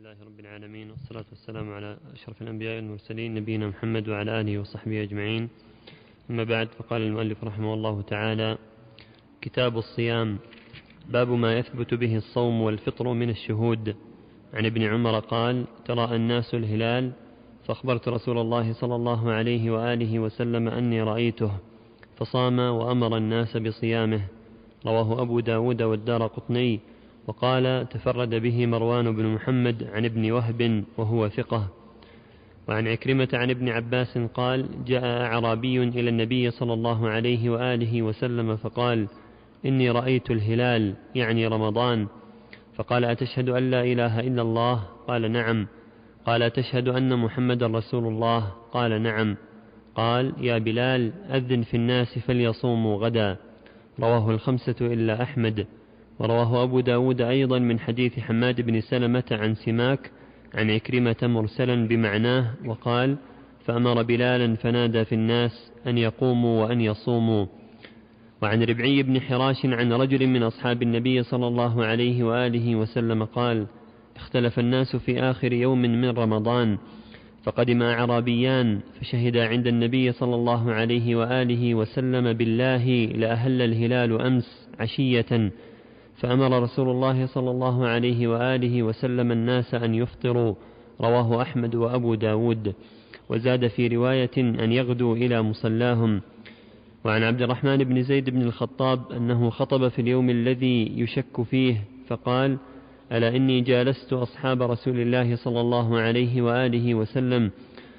لله رب العالمين، والصلاة والسلام على أشرف الأنبياء والمرسلين نبينا محمد وعلى آله وصحبه أجمعين. أما بعد، فقال المؤلف رحمه الله تعالى: كتاب الصيام. باب ما يثبت به الصوم والفطر من الشهود. عن ابن عمر قال: تراءى الناس الهلال فأخبرت رسول الله صلى الله عليه وآله وسلم أني رأيته فصام وأمر الناس بصيامه. رواه أبو داود والدارقطني، وقال: تفرد به مروان بن محمد عن ابن وهب وهو ثقة. وعن عكرمة عن ابن عباس قال: جاء أعرابي إلى النبي صلى الله عليه وآله وسلم فقال: إني رأيت الهلال، يعني رمضان. فقال: أتشهد أن لا إله إلا الله؟ قال: نعم. قال: أتشهد أن محمد رسول الله؟ قال: نعم. قال: يا بلال، أذن في الناس فليصوموا غدا. رواه الخمسة إلا أحمد. ورواه أبو داود أيضا من حديث حماد بن سلمة عن سماك عن عكرمة مرسلا بمعناه، وقال: فأمر بلالا فنادى في الناس أن يقوموا وأن يصوموا. وعن ربعي بن حراش عن رجل من أصحاب النبي صلى الله عليه وآله وسلم قال: اختلف الناس في آخر يوم من رمضان، فقدم أعرابيان فشهدا عند النبي صلى الله عليه وآله وسلم بالله لأهل الهلال أمس عشية، فأمر رسول الله صلى الله عليه وآله وسلم الناس أن يفطروا. رواه أحمد وأبو داود، وزاد في رواية أن يغدوا إلى مصلاهم. وعن عبد الرحمن بن زيد بن الخطاب أنه خطب في اليوم الذي يشك فيه فقال: ألا إني جالست أصحاب رسول الله صلى الله عليه وآله وسلم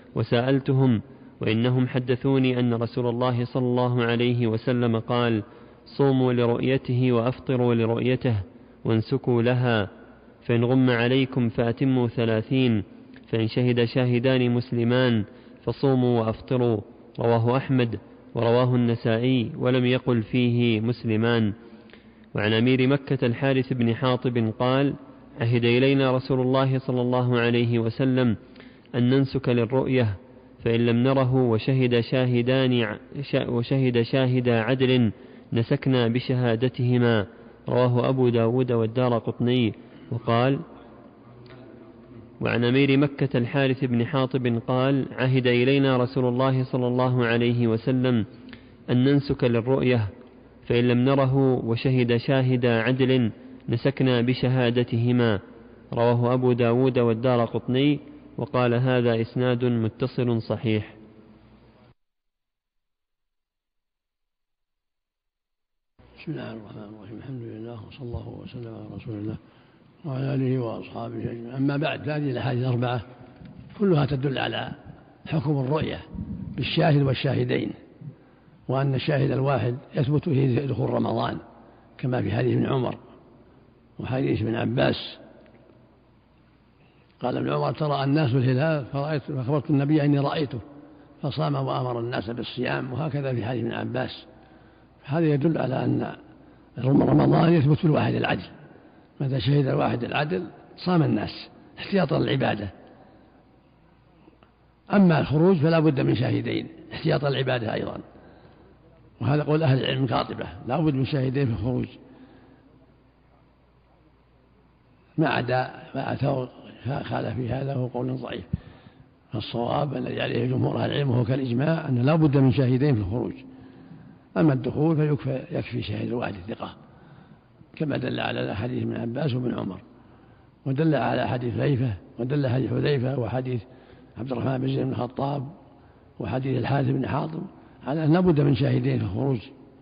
وسألتهم، وإنهم حدثوني أن رسول الله صلى الله عليه وسلم قال: صوموا لرؤيته وأفطروا لرؤيته وانسكوا لها، فإن غم عليكم فأتموا 30، فإن شهد شاهدان مسلمان فصوموا وأفطروا. رواه أحمد ورواه النسائي ولم يقل فيه مسلمان. وعن أمير مكة الحارث بن حاطب قال: عهد إلينا رسول الله صلى الله عليه وسلم أن ننسك للرؤية، فإن لم نره وشهد شاهد عدل نسكنا بشهادتهما. رواه أبو داود والدارقطني. وقال: وعن أمير مكة الحارث بن حاطب قال: عهد إلينا رسول الله صلى الله عليه وسلم أن ننسك للرؤية، فإن لم نره وشهد شاهد عدل نسكنا بشهادتهما. رواه أبو داود والدارقطني، وقال: هذا إسناد متصل صحيح. بسم الله الرحمن الرحيم. الحمد لله، وصلى الله وسلم على رسول الله وعلى آله وأصحابه أجمعين. أما بعد، هذه الأحاديث الأربعة كلها تدل على حكم الرؤية بالشاهد والشاهدين، وأن الشاهد الواحد يثبت فيه دخول رمضان، كما في حديث ابن عمر وحديث ابن عباس. قال ابن عمر: ترى الناس الهلال فأخبرت النبي أني رأيته فصام وأمر الناس بالصيام. وهكذا في حديث ابن عباس. هذا يدل على أن رمضان يثبت في الواحد العدل، متى شهد الواحد العدل صام الناس احتياطا للعبادة. أما الخروج فلا بد من شاهدين احتياطا للعبادة أيضا، وهذا قول أهل العلم قاطبة، لا بد من شاهدين في الخروج، ما عدا ما أتوا خالف في هذا هو قول ضعيف. فالصواب الذي عليه جمهور أهل العلم وهو كالإجماع أن لا بد من شاهدين في الخروج. أما الدخول فيكفي شاهد واحد ثقة، كما دل على حديث ابن عباس وابن عمر، ودل على حديث حذيفة، ودل حديث حذيفة وحديث عبد الرحمن بن زيد بن الخطاب وحديث الحارث بن حاطب على أن لا بد من شاهدين في الخروج،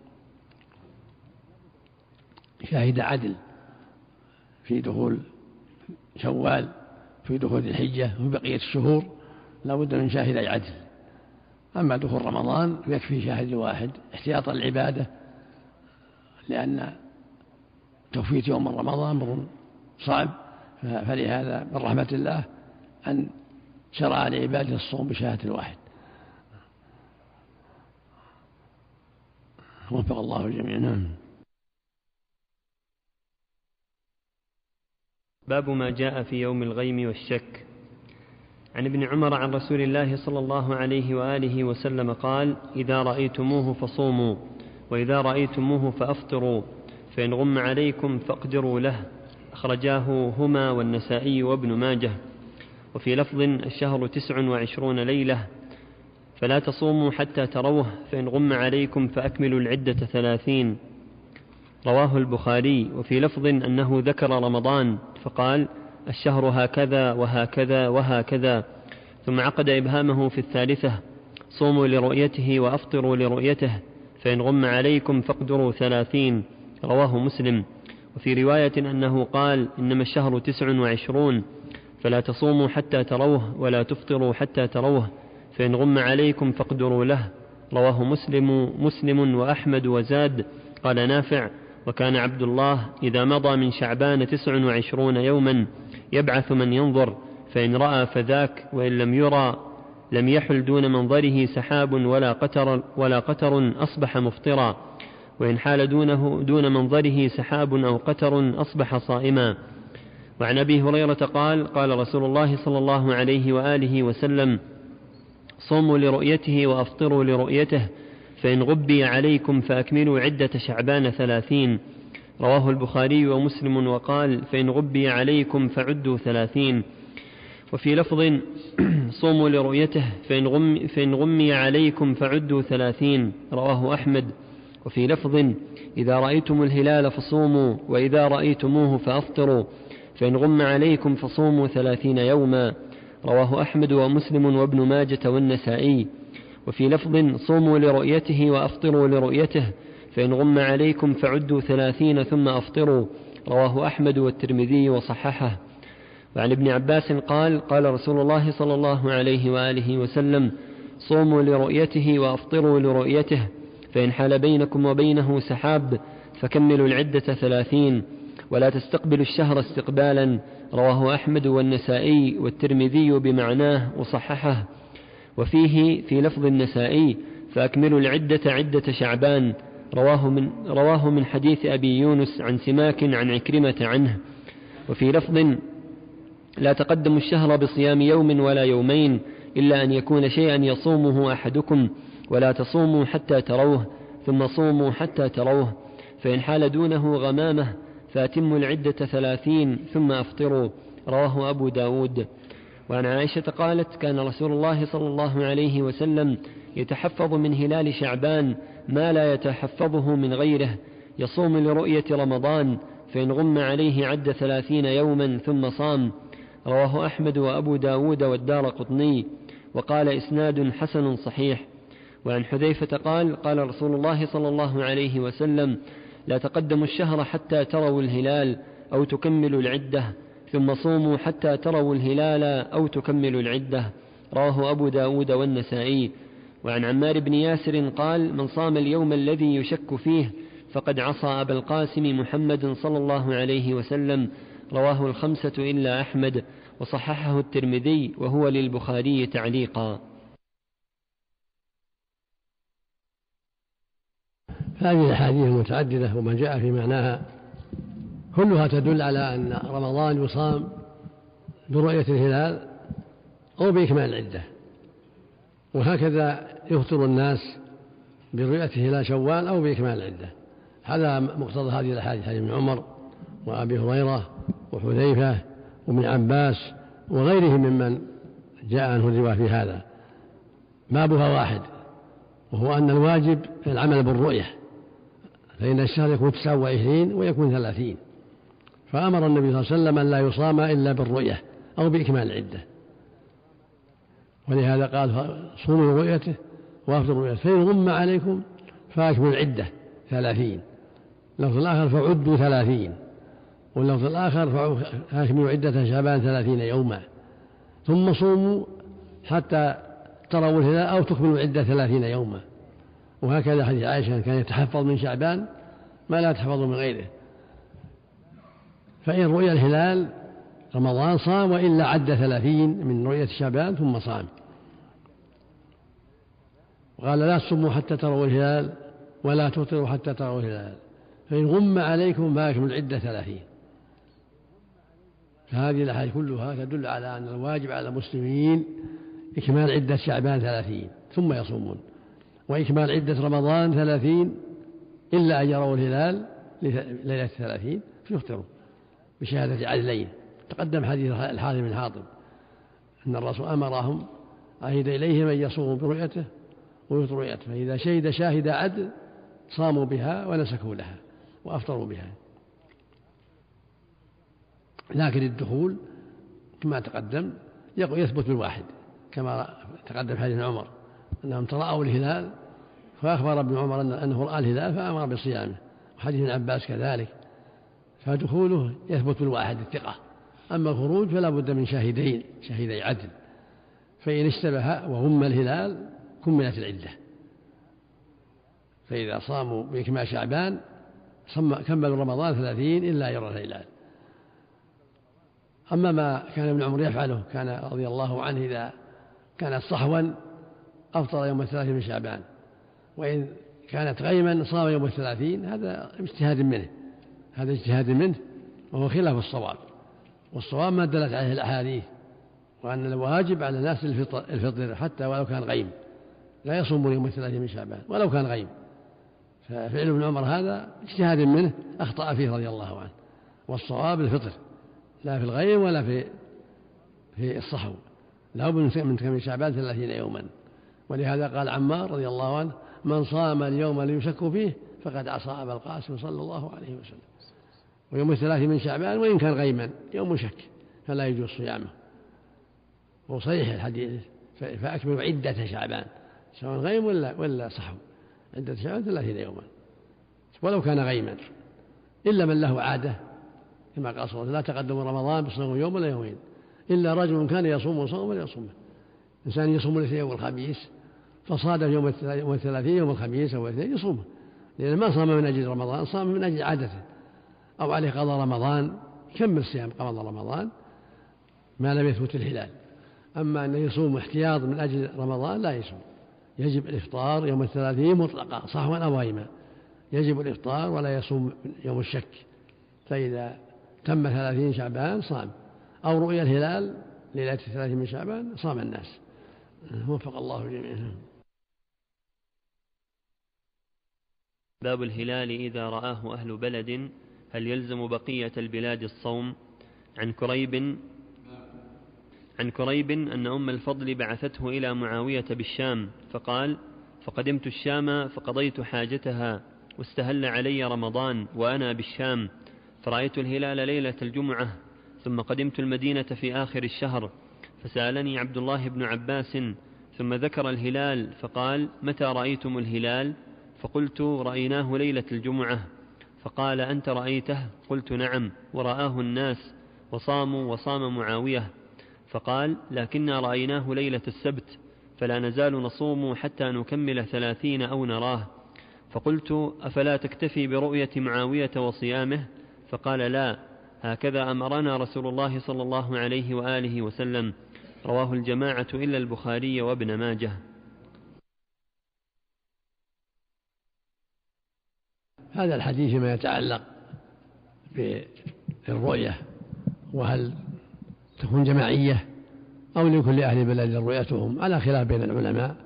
شاهد عدل في دخول شوال، في دخول الحجة، وفي بقية الشهور لا بد من شاهد عدل. أما دخول رمضان يكفي شاهد واحد احتياطا للعبادة، لأن توفيت يوم رمضان أمر صعب، فلهذا من رحمة الله أن شرع لعباده الصوم بشهادة الواحد. وفق الله الجميع. نعم. باب ما جاء في يوم الغيم والشك. عن ابن عمر عن رسول الله صلى الله عليه وآله وسلم قال: إذا رأيتموه فصوموا، وإذا رأيتموه فأفطروا، فإن غم عليكم فاقدروا له. أخرجاه هما والنسائي وابن ماجه. وفي لفظ: الشهر 29 ليلة فلا تصوموا حتى تروه، فإن غم عليكم فأكملوا العدة 30. رواه البخاري. وفي لفظ أنه ذكر رمضان فقال: الشهر هكذا وهكذا وهكذا، ثم عقد إبهامه في الثالثة: صوموا لرؤيته وأفطروا لرؤيته، فإن غم عليكم فاقدروا 30. رواه مسلم. وفي رواية أنه قال: إنما الشهر 29 فلا تصوموا حتى تروه ولا تفطروا حتى تروه، فإن غم عليكم فاقدروا له. رواه مسلم وأحمد وزاد. قال نافع: وكان عبد الله إذا مضى من شعبان 29 يوما يبعث من ينظر، فإن رأى فذاك، وإن لم يرى لم يحل دون منظره سحاب ولا قتر أصبح مفطرا، وإن حال دون منظره سحاب أو قتر أصبح صائما. وعن أبي هريرة قال: قال رسول الله صلى الله عليه وآله وسلم: صوموا لرؤيته وأفطروا لرؤيته، فإن غبي عليكم فأكملوا عدة شعبان 30. رواه البخاري ومسلم. وقال: فإن غبي عليكم فعدوا 30. وفي لفظ: صوموا لرؤيته فإن غمي عليكم فعدوا 30. رواه أحمد. وفي لفظ: إذا رأيتم الهلال فصوموا، وإذا رأيتموه فأفطروا، فإن غم عليكم فصوموا 30 يوما. رواه أحمد ومسلم وابن ماجة والنسائي. وفي لفظ: صوموا لرؤيته وأفطروا لرؤيته، فإن غم عليكم فعدوا 30 ثم أفطروا. رواه أحمد والترمذي وصححه. وعن ابن عباس قال: قال رسول الله صلى الله عليه وآله وسلم: صوموا لرؤيته وأفطروا لرؤيته، فإن حال بينكم وبينه سحاب فكملوا العدة 30، ولا تستقبلوا الشهر استقبالا. رواه أحمد والنسائي والترمذي بمعناه وصححه. وفيه في لفظ النسائي: فأكملوا العدة عدة شعبان. رواه من حديث أبي يونس عن سماك عن عكرمة عنه. وفي لفظ: لا تقدموا الشهر بصيام يوم ولا يومين، إلا أن يكون شيئا يصومه أحدكم، ولا تصوموا حتى تروه، ثم صوموا حتى تروه، فإن حال دونه غمامة فأتموا العدة 30 ثم أفطروا. رواه أبو داود. وعن عائشة قالت: كان رسول الله صلى الله عليه وسلم يتحفظ من هلال شعبان ما لا يتحفظه من غيره، يصوم لرؤية رمضان، فإن غم عليه عد 30 يوما ثم صام. رواه أحمد وأبو داود والدارقطني، وقال: إسناد حسن صحيح. وعن حذيفة قال: قال رسول الله صلى الله عليه وسلم: لا تقدموا الشهر حتى تروا الهلال أو تكملوا العدة، ثم صوموا حتى تروا الهلال أو تكملوا العدة. رواه أبو داود والنسائي. وعن عمار بن ياسر قال: من صام اليوم الذي يشك فيه فقد عصى أبا القاسم محمد صلى الله عليه وسلم. رواه الخمسة إلا أحمد، وصححه الترمذي، وهو للبخاري تعليقا. هذه الأحاديث المتعددة وما جاء في معناها كلها تدل على أن رمضان يصام برؤية الهلال أو بإكمال العدة، وهكذا يفطر الناس برؤية هلال شوال أو بإكمال العدة. هذا مقتضى هذه الأحاديث، حديث ابن عمر وأبي هريرة وحذيفة وابن عباس وغيرهم ممن جاء عنه الرواية في هذا. بابها واحد، وهو أن الواجب العمل بالرؤية، فإن الشهر يكون 29 ويكون 30، فأمر النبي صلى الله عليه وسلم أن لا يصام إلا بالرؤية أو بإكمال العدة، ولهذا قال: صوموا رؤيته وأفطروا رؤيته، فإن غم عليكم فأكملوا العدة 30. اللفظ الآخر: فعدوا 30، واللفظ الآخر: فأكملوا عدة شعبان 30 يوما، ثم صوموا حتى تروا الهلال أو تكملوا عدة 30 يوما. وهكذا حديث عائشة: كان يتحفظ من شعبان ما لا يتحفظ من غيره، فإن رؤي الهلال رمضان صام، وإلا عد 30 من رؤية شعبان ثم صام. وقال: لا تصوموا حتى تروا الهلال ولا تفطروا حتى تروا الهلال، فإن غم عليكم فأكملوا العدة 30. فهذه الأحاديث كلها تدل على أن الواجب على المسلمين إكمال عدة شعبان 30 ثم يصومون، وإكمال عدة رمضان 30 إلا أن يروا الهلال ليلة 30 فيفطروا. بشهادة عدلين. تقدم حديث الحارث بن حاطب أن الرسول أمرهم عهد إليهم أن يصوموا برؤيته ويفطروا برؤيته، فإذا شهد شاهد عدل صاموا بها ونسكوا لها وأفطروا بها. لكن الدخول كما تقدم يثبت بالواحد، كما تقدم حديث عمر أنهم تراءوا الهلال فأخبر ابن عمر أنه رأى الهلال فأمر بصيامه، وحديث ابن عباس كذلك. فدخوله يثبت بالواحد الثقة، أما الخروج فلا بد من شاهدي عدل، فإن اشتبه وغم الهلال كملت العدة. فإذا صاموا بإكمال شعبان كملوا رمضان 30 إلا يرى الهلال. أما ما كان ابن عمر يفعله كان رضي الله عنه إذا كانت صحوا أفطر يوم 30 من شعبان، وإن كانت غيما صام يوم 30. هذا اجتهاد منه وهو خلاف الصواب، والصواب ما دلت عليه الأحاديث، وأن الواجب على الناس الفطر حتى ولو كان غيم، لا يصومون يوم 30 من شعبان ولو كان غيم. ففعل ابن عمر هذا اجتهاد منه أخطأ فيه رضي الله عنه، والصواب الفطر لا في الغيم ولا في الصحو، لا بد من كمال شعبان 30 يوما. ولهذا قال عمار رضي الله عنه: من صام اليوم ليشك فيه فقد عصى أبا القاسم صلى الله عليه وسلم. ويوم 30 من شعبان وإن كان غيما يوم شك فلا يجوز صيامه. وصحيح الحديث: فأكملوا عدة شعبان، سواء غيم ولا صحو، عدة شعبان 30 يوما ولو كان غيما، إلا من له عادة كما قال صلى الله عليه وسلم: لا تقدموا رمضان بصوم يوم ولا يومين، إلا رجل كان يصوم صوما ولا يصومه. إنسان يصوم الاثنين يوم الخميس فصادف يوم 30 يوم الخميس أو الاثنين يصومه، لأنه ما صام من أجل رمضان، صام من أجل عادته، أو عليه قضاء رمضان كمل صيام قضاء رمضان ما لم يثبت الهلال. أما أن يصوم احتياط من أجل رمضان لا يصوم، يجب الإفطار يوم 30 مطلقا صحوا أو غيما، يجب الإفطار ولا يصوم يوم الشك. فإذا تم 30 شعبان صام، أو رؤيا الهلال ليلة 30 من شعبان صام الناس. وفق الله جميعا. باب الهلال إذا رآه أهل بلد هل يلزم بقية البلاد الصوم؟ عن كريب أن أم الفضل بعثته إلى معاوية بالشام فقال: فقدمت الشام فقضيت حاجتها واستهل علي رمضان وأنا بالشام، فرأيت الهلال ليلة الجمعة، ثم قدمت المدينة في آخر الشهر، فسألني عبد الله بن عباس ثم ذكر الهلال فقال: متى رأيتم الهلال؟ فقلت: رأيناه ليلة الجمعة. فقال: أنت رأيته؟ قلت: نعم، ورآه الناس وصاموا وصام معاوية. فقال: لكننا رأيناه ليلة السبت، فلا نزال نصوم حتى نكمل 30 أو نراه. فقلت: أفلا تكتفي برؤية معاوية وصيامه؟ فقال: لا، هكذا أمرنا رسول الله صلى الله عليه وآله وسلم. رواه الجماعة إلا البخاري وابن ماجه. هذا الحديث ما يتعلق بالرؤية، وهل تكون جماعية أو لكل أهل بلد رؤيتهم، على خلاف بين العلماء،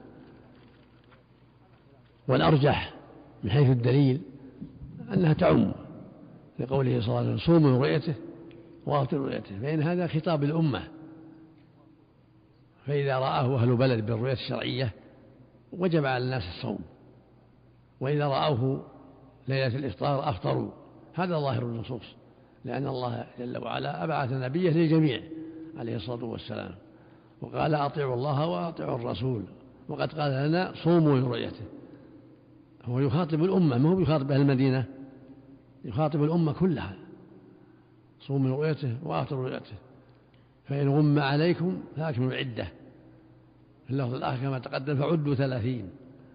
والأرجح من حيث الدليل أنها تعم، لقوله صلى الله عليه وسلم: صوموا رؤيته وأفطروا رؤيته، فإن هذا خطاب الأمة. فإذا رآه أهل بلد بالرؤية الشرعية وجب على الناس الصوم، وإذا رأوه ليلة الإفطار أفطروا. هذا ظاهر النصوص، لأن الله جل وعلا أبعث نبيه للجميع عليه الصلاة والسلام، وقال: أطيعوا الله وأطيعوا الرسول، وقد قال لنا: صوموا لرؤيته. هو يخاطب الأمة، ما هو يخاطب أهل المدينة، يخاطب الأمة كلها: صوموا لرؤيته وأفطروا لرؤيته، فإن غم عليكم فأكملوا العدة. في اللفظ الآخر كما تقدم: فعدوا 30،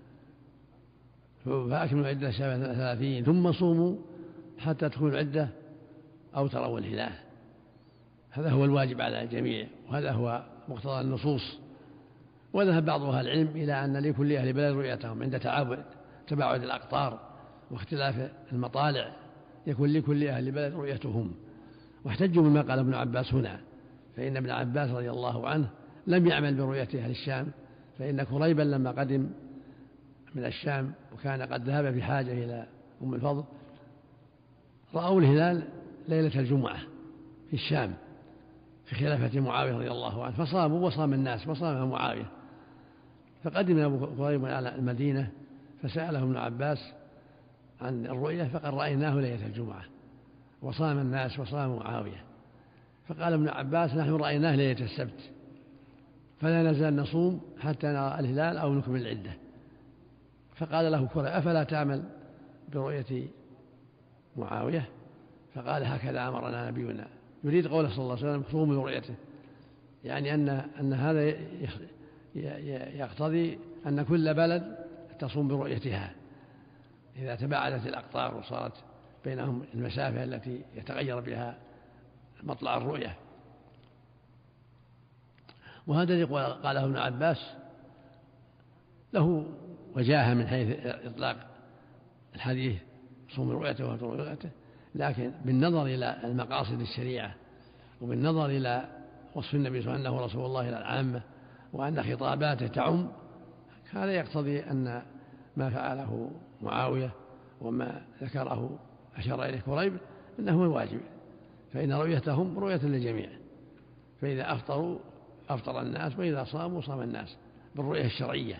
فأكملوا العدة 30 ثم صوموا حتى تكون العدة أو تروا الهلال. هذا هو الواجب على الجميع، وهذا هو مقتضى النصوص. وذهب بعض أهل العلم إلى أن لكل أهل بلد رؤيتهم عند تباعد الأقطار واختلاف المطالع، يكون لكل أهل بلد رؤيتهم. واحتجوا بما قال ابن عباس هنا، فإن ابن عباس رضي الله عنه لم يعمل برؤية أهل الشام، فإن كريبا لما قدم من الشام وكان قد ذهب في حاجة إلى أم الفضل رأوا الهلال ليلة الجمعة في الشام في خلافة معاوية رضي الله عنه، فصاموا وصام الناس وصامها معاوية. فقدم أبو كريب على المدينة فسأله ابن عباس عن الرؤية فقال رأيناه ليلة الجمعة وصام الناس وصام معاوية. فقال ابن عباس نحن رأيناه ليلة السبت فلا نزال نصوم حتى نرى الهلال أو نكمل العدة. فقال له كريب أفلا تعمل برؤية معاوية؟ فقال هكذا أمرنا نبينا، يريد قوله صلى الله عليه وسلم صوموا برؤيته، يعني أن هذا يقتضي أن كل بلد تصوم برؤيتها إذا تباعدت الأقطار وصارت بينهم المسافة التي يتغير بها مطلع الرؤية. وهذا الذي قاله ابن عباس له وجاهة من حيث إطلاق الحديث صوم رؤيته وصوم رؤيته، لكن بالنظر إلى المقاصد الشريعة وبالنظر إلى وصف النبي صلى الله عليه وسلم أنه رسول الله إلى العامة وأن خطاباته تعم، هذا يقتضي أن ما فعله معاوية وما ذكره أشار إليه كريب أنه الواجب، فإن رؤيتهم رؤية للجميع، فإذا أفطروا أفطر الناس وإذا صاموا صام الناس بالرؤية الشرعية.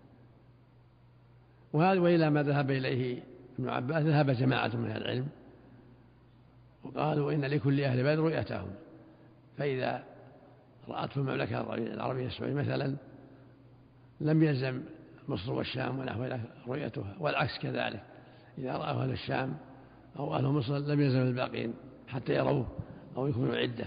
وهذا وإلى ما ذهب إليه ابن عباس ذهب جماعة من العلم وقالوا إن لكل أهل بلد رؤيتهم، فإذا رأت في المملكة العربية السعودية مثلا لم يلزم مصر والشام ونحوها رؤيتها، والعكس كذلك، إذا رأى أهل الشام أو أهل مصر لم يلزم الباقين حتى يروه أو يكونوا عدة،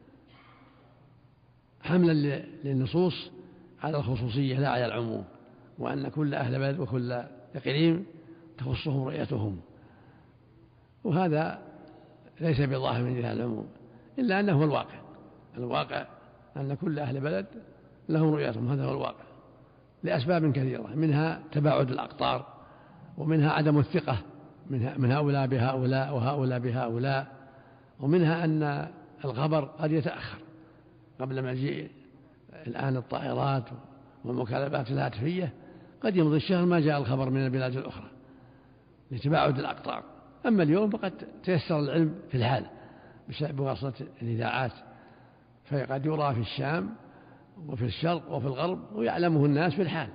حملا للنصوص على الخصوصية لا على العموم، وأن كل أهل بلد وكل إقليم تخصهم رؤيتهم. وهذا ليس بظاهر من جهة العموم، إلا أنه هو الواقع أن كل أهل بلد لهم رؤيتهم، هذا هو الواقع لأسباب كثيرة، منها تباعد الأقطار، ومنها عدم الثقة من هؤلاء بهؤلاء وهؤلاء بهؤلاء، ومنها أن الخبر قد يتأخر قبل مجيء الآن الطائرات والمكالمات الهاتفية، قد يمضي الشهر ما جاء الخبر من البلاد الأخرى لتباعد الأقطار. أما اليوم فقد تيسر العلم في الحال بواسطة الإذاعات، فقد يرى في الشام وفي الشرق وفي الغرب ويعلمه الناس في الحال،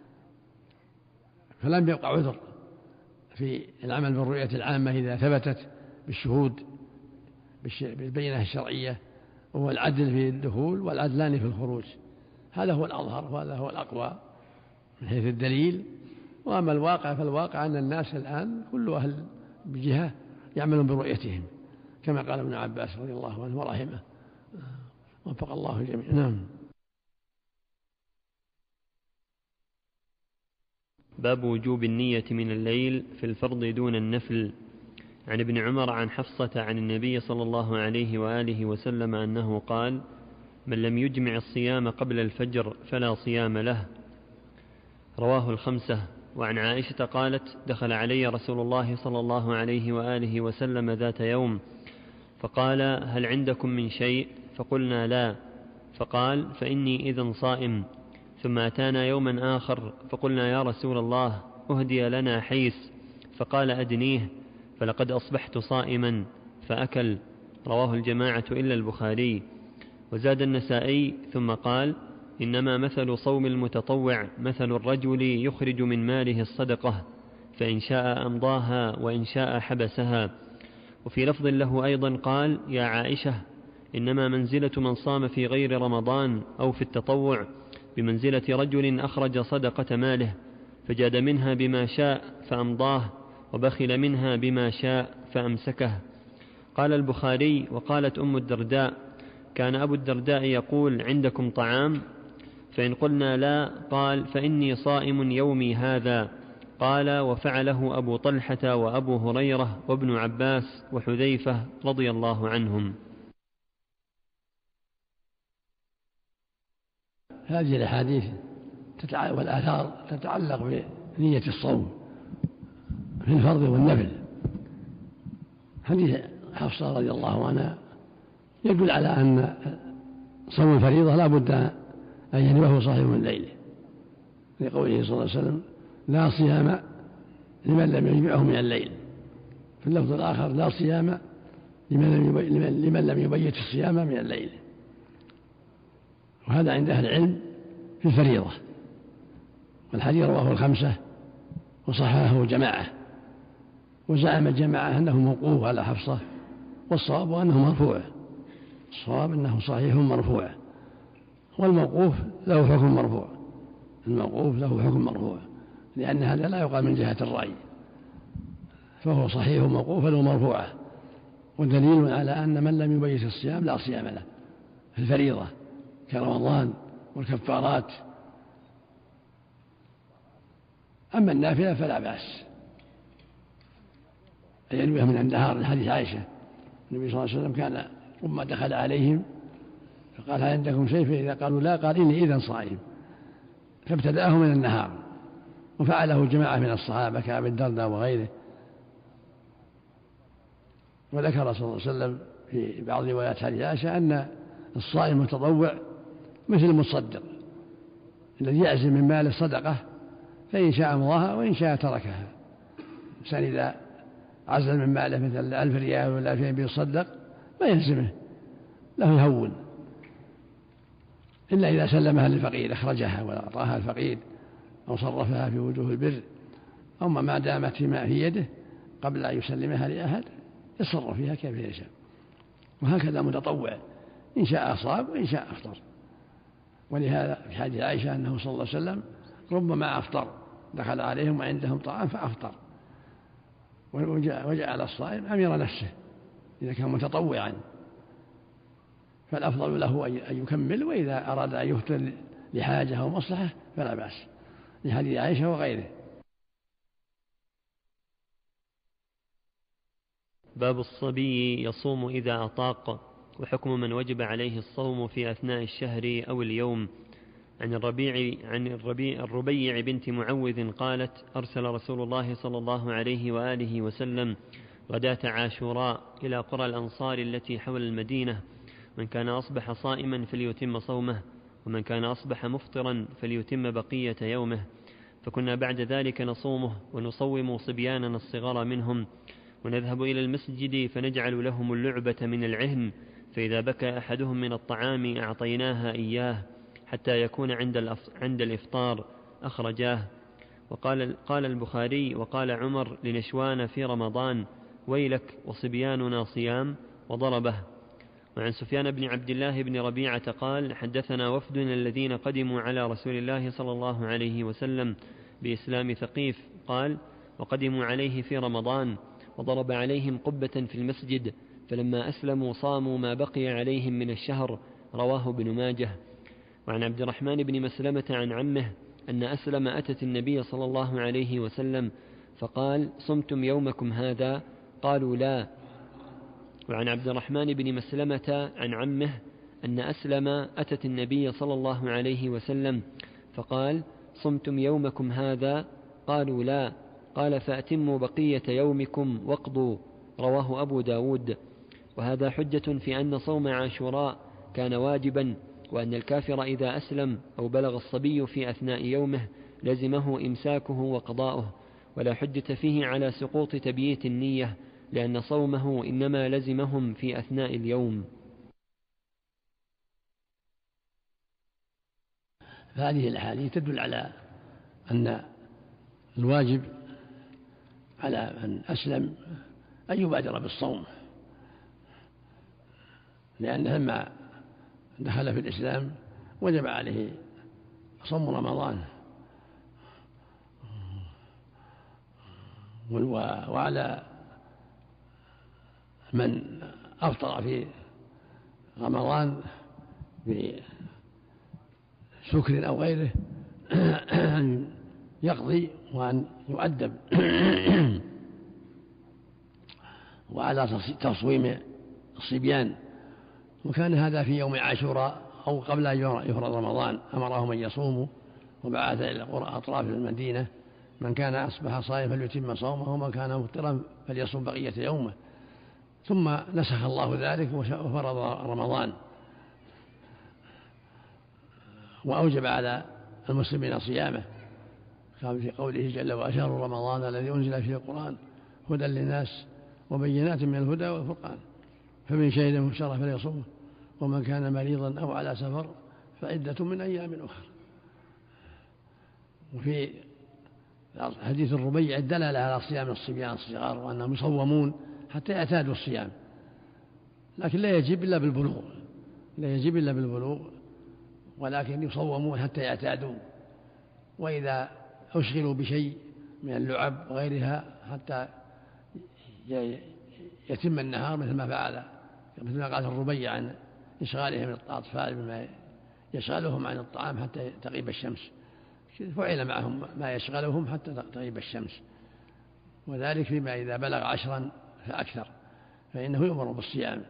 فلم يبقى عذر في العمل بالرؤية العامة إذا ثبتت بالشهود بالبينة الشرعية، وهو العدل في الدخول والعدلان في الخروج، هذا هو الأظهر وهذا هو الأقوى من حيث الدليل. وأما الواقع فالواقع أن الناس الآن كل أهل بجهة يعملون برؤيتهم كما قال ابن عباس رضي الله عنه ورحمه، وفق الله الجميع. نعم. باب وجوب النية من الليل في الفرض دون النفل. عن ابن عمر عن حفصة عن النبي صلى الله عليه وآله وسلم أنه قال: من لم يجمع الصيام قبل الفجر فلا صيام له. رواه الخمسة. وعن عائشة قالت: دخل علي رسول الله صلى الله عليه وآله وسلم ذات يوم فقال: هل عندكم من شيء؟ فقلنا لا، فقال: فإني إذن صائم. ثم أتانا يوما آخر فقلنا: يا رسول الله أهدي لنا حيس، فقال: أدنيه، فلقد أصبحت صائما، فأكل. رواه الجماعة إلا البخاري. وزاد النسائي: ثم قال: إنما مثل صوم المتطوع مثل الرجل يخرج من ماله الصدقة، فإن شاء أمضاها وإن شاء حبسها. وفي لفظ له أيضا قال: يا عائشة، إنما منزلة من صام في غير رمضان أو في التطوع بمنزلة رجل أخرج صدقة ماله فجاد منها بما شاء فأمضاه، وبخل منها بما شاء فأمسكه. قال البخاري: وقالت أم الدرداء: كان أبو الدرداء يقول: عندكم طعام؟ فإن قلنا لا، قال: فإني صائم يومي هذا. قال: وفعله أبو طلحة وأبو هريرة وابن عباس وحذيفة رضي الله عنهم. هذه الأحاديث والآثار تتعلق بنية الصوم في الفرض والنفل. حديث حفصة رضي الله عنها يدل على أن صوم الفريضة لا بد أن ينويه صاحب من الليل، لقوله صلى الله عليه وسلم: لا صيام لمن لم يجمعه من الليل. في اللفظ الآخر: لا صيام لمن لم يبيت الصيام من الليل. وهذا عند أهل العلم في الفريضة. والحديث رواه الخمسة وصححه جماعة، وزعم الجماعة أنه موقوف على حفصة، والصواب أنه مرفوع. الصواب أنه صحيح مرفوع، والموقوف له حكم مرفوع. الموقوف له حكم مرفوع، لأن هذا لا يقال من جهة الرأي، فهو صحيح موقوفا ومرفوعا، ودليل على أن من لم يبيت الصيام لا صيام له في الفريضة كرمضان والكفارات. أما النافلة فلا بأس أن ينويها من النهار، لحديث عائشة النبي صلى الله عليه وسلم كان ثم دخل عليهم فقال هل عندكم شيء؟ فإذا قالوا لا قال إني إذن صائم، فابتدأه من النهار، وفعله جماعة من الصحابة كأبي الدرداء وغيره. وذكر صلى الله عليه وسلم في بعض روايات حديث عائشة أن الصائم المتطوع مثل المتصدق الذي يعزم من ماله صدقة، فإن شاء أمضاها وإن شاء تركها. الإنسان إذا عزل من ماله مثل 1000 ريال ولا 2000 بيصدق ما يلزمه، له يهون، إلا إذا سلمها للفقير أخرجها وأعطاها الفقير أو صرفها في وجوه البر، أما ما دامت في يده قبل أن يسلمها لأحد يتصرف فيها كيف يشاء. وهكذا متطوع إن شاء أصاب وإن شاء أفطر. ولهذا في حديث عائشة أنه صلى الله عليه وسلم ربما أفطر، دخل عليهم وعندهم طعام فأفطر، وجعل الصائم أمير نفسه إذا كان متطوعا، فالأفضل له أن يكمل، وإذا أراد أن يفطر لحاجة أو مصلحة فلا بأس، لحديث عائشة وغيره. باب الصبي يصوم إذا أطاق، وحكم من وجب عليه الصوم في أثناء الشهر أو اليوم. عن الربيع بنت معوذ قالت: أرسل رسول الله صلى الله عليه وآله وسلم غداة عاشوراء إلى قرى الأنصار التي حول المدينة: من كان أصبح صائما فليتم صومه، ومن كان أصبح مفطرا فليتم بقية يومه. فكنا بعد ذلك نصومه ونصوم صبياننا الصغار منهم، ونذهب إلى المسجد فنجعل لهم اللعبة من العهن، فإذا بكى أحدهم من الطعام أعطيناها إياه حتى يكون عند الإفطار. أخرجاه. قال البخاري: وقال عمر لنشوان في رمضان: ويلك وصبياننا صيام، وضربه. وعن سفيان بن عبد الله بن ربيعة قال: حدثنا وفدنا الذين قدموا على رسول الله صلى الله عليه وسلم بإسلام ثقيف، قال: وقدموا عليه في رمضان، وضرب عليهم قبة في المسجد، فلما أسلموا صاموا ما بقي عليهم من الشهر. رواه ابن ماجه. وعن عبد الرحمن بن مسلمة عن عمه أن أسلم أتت النبي صلى الله عليه وسلم فقال: صمتم يومكم هذا؟ قالوا لا. وعن عبد الرحمن بن مسلمة عن عمه أن أسلم أتت النبي صلى الله عليه وسلم فقال: صمتم يومكم هذا؟ قالوا لا. قال: فأتموا بقية يومكم واقضوا. رواه أبو داود. وهذا حجة في أن صوم عاشوراء كان واجبا، وأن الكافر إذا أسلم أو بلغ الصبي في أثناء يومه لزمه إمساكه وقضاؤه، ولا حجة فيه على سقوط تبييت النية، لأن صومه إنما لزمهم في أثناء اليوم. هذه الأحاديث تدل على أن الواجب على من أسلم أن يبادر بالصوم، لأنه لما دخل في الإسلام وجب عليه صوم رمضان، وعلى من أفطر في رمضان بسكر أو غيره أن يقضي وأن يؤدب، وعلى تصويم الصبيان. وكان هذا في يوم عاشوراء أو قبل أن يفرض رمضان، أمرهم أن يصوموا، وبعث إلى أطراف المدينة: من كان أصبح صائما فليتم صومه، ومن كان مفطرا فليصوم بقية يومه. ثم نسخ الله ذلك وفرض رمضان، وأوجب على المسلمين صيامه، كما في قوله جل وعلا: شهر رمضان الذي أنزل فيه القرآن هدى للناس وبينات من الهدى والفرقان. فمن شهد منكم الشهر فليصومه ومن كان مريضا أو على سفر فعدة من أيام أخرى. وفي حديث الربيع الدلالة على صيام الصبيان الصغار وأنهم يصومون حتى يعتادوا الصيام، لكن لا يجب إلا بالبلوغ، ولكن يصومون حتى يعتادوا، وإذا أشغلوا بشيء من اللعب وغيرها حتى يتم النهار مثل ما قال الربيع عن إشغالهم الأطفال بما يشغلهم عن الطعام حتى تغيب الشمس، فعل معهم ما يشغلهم حتى تغيب الشمس، وذلك فيما إذا بلغ 10 فأكثر فإنه يؤمر بالصيام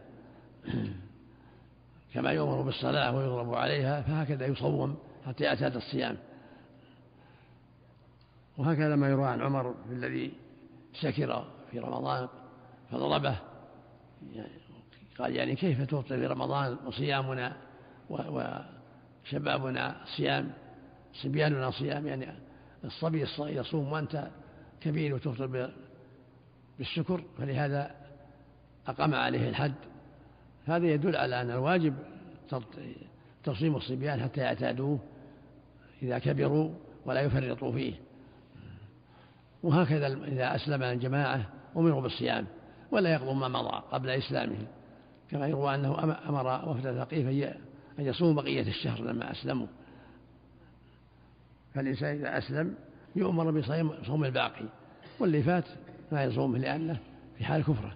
كما يؤمر بالصلاة ويضرب عليها، فهكذا يصوم حتى يعتاد الصيام. وهكذا ما يروى عن عمر الذي سكر في رمضان فضربه، قال يعني كيف تفطر في رمضان وصيامنا وشبابنا صيام، صبياننا صيام، يعني الصبي الصغير يصوم وأنت كبير وتفطر بالسكر، فلهذا أقام عليه الحد. هذا يدل على أن الواجب تصويم الصبيان حتى يعتادوه إذا كبروا ولا يفرطوا فيه. وهكذا إذا أسلم الجماعة أمروا بالصيام ولا يقضوا ما مضى قبل إسلامه، كما يروى أنه أمر وفد ثقيف أن يصوم بقية الشهر لما أسلموا، فالإنسان إذا أسلم يؤمر بصوم الباقي، واللي فات ما يصومه لأنه في حال كفره.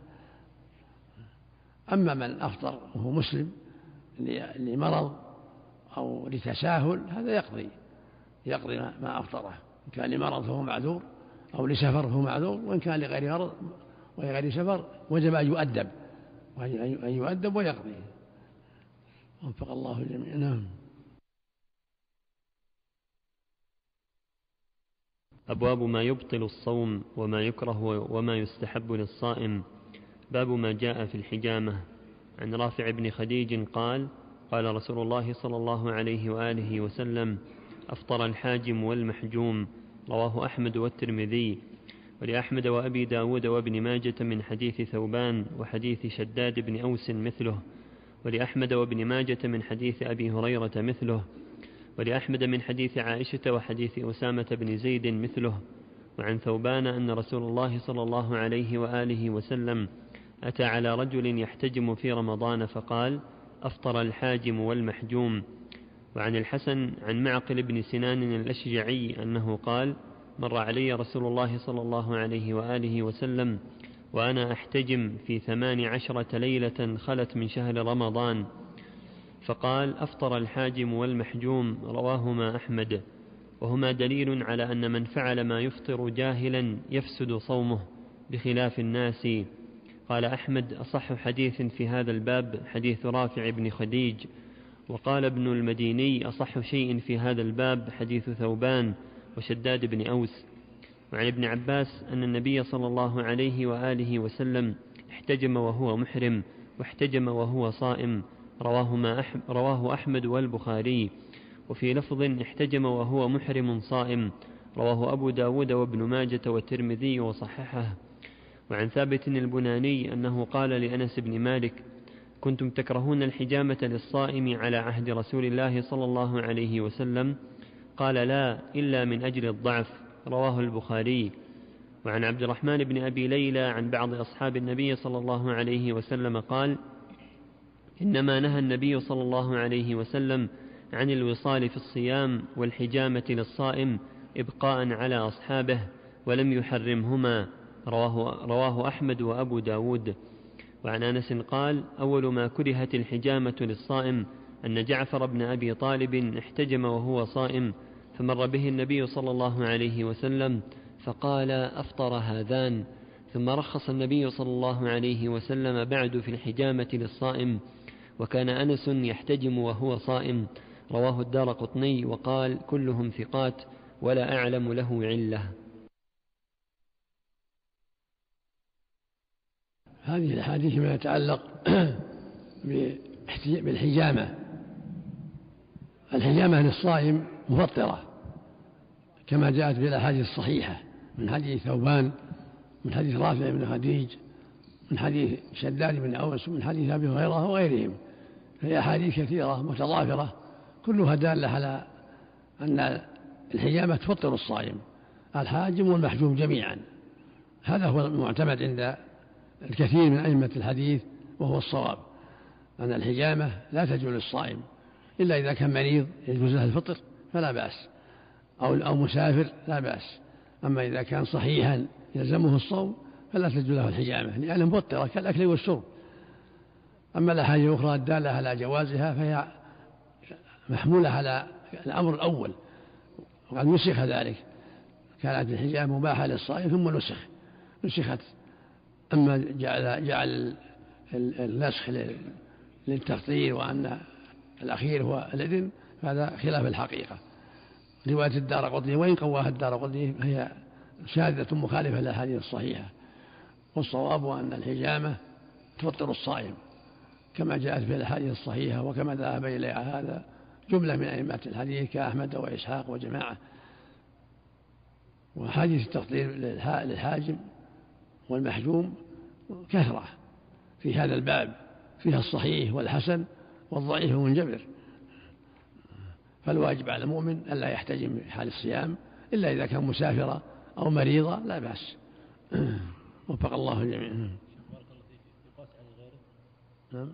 أما من أفطر وهو مسلم لمرض أو لتساهل هذا يقضي ما أفطره، إن كان لمرض فهو معذور أو لسفر فهو معذور، وإن كان لغير مرض ولغير سفر وجب أن يؤدب ويقضي. وفق الله الجميع. نعم. أبواب ما يبطل الصوم وما يكره وما يستحب للصائم. باب ما جاء في الحجامة. عن رافع بن خديج قال: قال رسول الله صلى الله عليه وآله وسلم: أفطر الحاجم والمحجوم. رواه أحمد والترمذي، ولأحمد وأبي داود وابن ماجة من حديث ثوبان وحديث شداد بن أوس مثله، ولأحمد وابن ماجة من حديث أبي هريرة مثله، ولأحمد من حديث عائشة وحديث أسامة بن زيد مثله. وعن ثوبان أن رسول الله صلى الله عليه وآله وسلم أتى على رجل يحتجم في رمضان فقال: أفطر الحاجم والمحجوم. وعن الحسن عن معقل بن سنان الأشجعي أنه قال: مر علي رسول الله صلى الله عليه وآله وسلم وأنا أحتجم في 18 ليلة خلت من شهر رمضان، فقال: أفطر الحاجم والمحجوم. رواهما أحمد، وهما دليل على أن من فعل ما يفطر جاهلا يفسد صومه بخلاف الناس. قال أحمد: أصح حديث في هذا الباب حديث رافع بن خديج. وقال ابن المديني: أصح شيء في هذا الباب حديث ثوبان وشداد بن أوس. وعن ابن عباس أن النبي صلى الله عليه وآله وسلم احتجم وهو محرم واحتجم وهو صائم. رواه أحمد والبخاري. وفي لفظ: احتجم وهو محرم صائم. رواه أبو داود وابن ماجة والترمذي وصححه. وعن ثابت البناني أنه قال لأنس بن مالك: كنتم تكرهون الحجامة للصائم على عهد رسول الله صلى الله عليه وسلم؟ قال: لا، إلا من أجل الضعف. رواه البخاري. وعن عبد الرحمن بن أبي ليلى عن بعض أصحاب النبي صلى الله عليه وسلم قال: إنما نهى النبي صلى الله عليه وسلم عن الوصال في الصيام والحجامة للصائم إبقاء على أصحابه، ولم يحرمهما. رواه أحمد وأبو داود. وعن أنس قال: أول ما كرهت الحجامة للصائم أن جعفر بن أبي طالب احتجم وهو صائم، فمر به النبي صلى الله عليه وسلم فقال: أفطر هذان. ثم رخص النبي صلى الله عليه وسلم بعد في الحجامة للصائم، وكان أنس يحتجم وهو صائم. رواه الدارقطني وقال: كلهم ثقات ولا أعلم له علة. هذه الحديث ما يتعلق بالحجامة. الحجامة للصائم مفطرة كما جاءت في الأحاديث الصحيحة من حديث ثوبان، من حديث رافع بن خديج، من حديث شداد بن أوس ومن حديث أبي هريرة وغيرهم، هي أحاديث كثيرة متضافرة كلها دالة على أن الحجامة تفطر الصائم الحاجم والمحجوم جميعا. هذا هو المعتمد عند الكثير من أئمة الحديث، وهو الصواب أن الحجامة لا تجوز للصائم إلا إذا كان مريض يجوز له الفطر فلا بأس، أو مسافر لا بأس. أما إذا كان صحيحا يلزمه الصوم فلا تجوز له الحجامة، لأنها مفطرة كالأكل والشرب. أما الأحاديث الأخرى الدالة على جوازها فهي محمولة على الأمر الأول، وقد نسخ ذلك، كانت الحجامة مباحة للصائم ثم نسخت. أما جعل النسخ للتخطير وأن الأخير هو الإذن، هذا خلاف الحقيقة. رواية الدارقطني وإن قواها الدارقطني هي شاذة مخالفة للأحاديث الصحيحة، والصواب أن الحجامة تفطر الصائم كما جاءت في الأحاديث الصحيحة، وكما ذهب إليها هذا جملة من أئمة الحديث كأحمد وإسحاق وجماعة. وحديث التفطير للحاجم والمحجوم كثرة في هذا الباب، فيها الصحيح والحسن والضعيف والمنجبر. فالواجب على المؤمن ألا يحتجم في حال الصيام إلا إذا كان مسافرا أو مريضا لا بأس. وفق الله الجميع. نعم.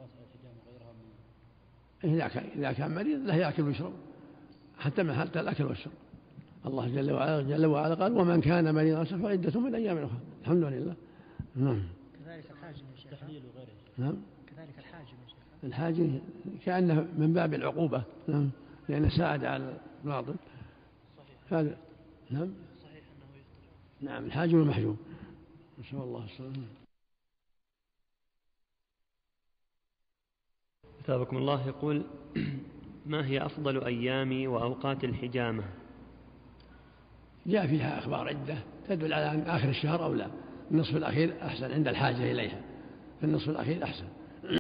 إذا كان مريض لا يأكل ويشرب حتى الأكل والشرب. الله جل وعلا قال: ومن كان مريضا فعدة من أيام أخرى. الحمد لله. نعم. كذلك الحاجم يا شيخ. نعم. كذلك الحاجم يا شيخ. الحاجم كأنه من باب العقوبة، نعم، لأنه ساعد على الباطل. صحيح. هذا نعم. صحيح أنه يفطر. نعم، الحاجم والمحجوم. نسأل الله السلامة. أثابكم الله. يقول: ما هي أفضل أيام وأوقات الحجامة؟ جاء فيها أخبار عدة تدل على أن آخر الشهر أو لا، النصف الأخير أحسن عند الحاجة إليها، في النصف الأخير أحسن.